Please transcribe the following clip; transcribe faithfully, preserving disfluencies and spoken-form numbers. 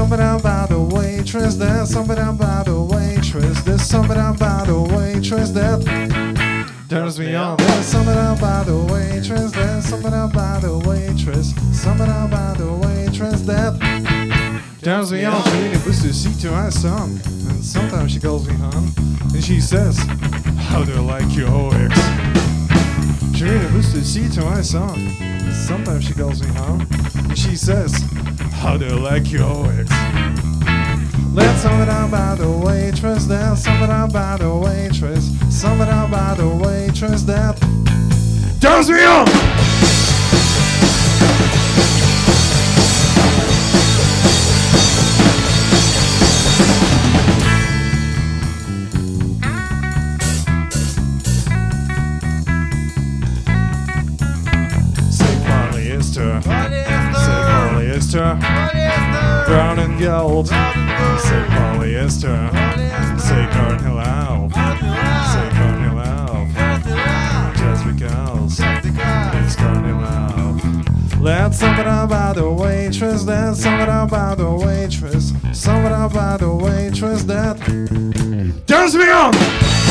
something about the waitress. There's something about the waitress. There's something about the waitress that turns me on. There's something about the waitress. There's something about the waitress. Something about the waitress that turns me on. She really puts the seat to my song, and sometimes she calls me hon, and she says, "How do you like your ex?" She really puts the seat to my song, and sometimes she calls me hon, and she says, "How do you like your ex?" There's something about the waitress. There's something about the waitress. Something about the waitress that turns me on. Say polyester. Say polyester. Brown and gold. Say polyester. Say Cardinal Alf. Say Cardinal Alf. Just because it's Cardinal Alf. There's something about the waitress. There's something about the waitress. Something about the waitress that turns me on.